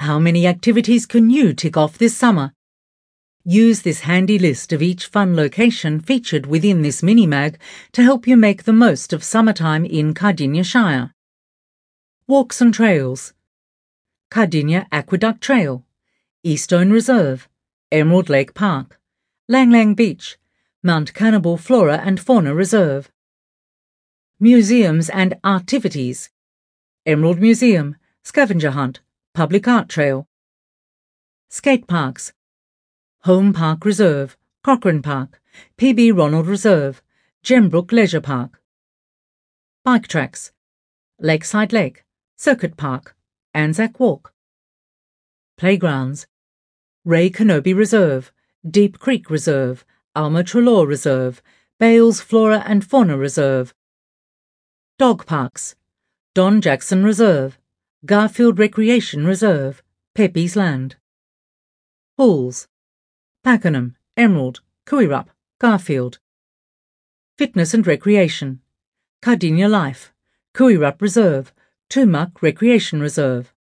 How many activities can you tick off this summer? Use this handy list of each fun location featured within this mini-mag to help you make the most of summertime in Cardinia Shire. Walks and trails: Cardinia Aqueduct Trail, Eastone Reserve, Emerald Lake Park, Lang Lang Beach, Mount Cannibal Flora and Fauna Reserve. Museums and activities: Emerald Museum, Scavenger Hunt, Public Art Trail. Skate parks: Home Park Reserve, Cochrane Park, PB Ronald Reserve, Gembrook Leisure Park. Bike tracks: Lakeside Lake, Circuit Park, Anzac Walk. Playgrounds: Ray Kenobi Reserve, Deep Creek Reserve, Alma Trelaw Reserve, Bales Flora and Fauna Reserve. Dog parks: Don Jackson Reserve, Garfield Recreation Reserve, Pepe's Land. Pools: Pakenham, Emerald, Kooyrup, Garfield. Fitness and recreation: Cardinia Life, Kooyrup Reserve, Toomuc Recreation Reserve.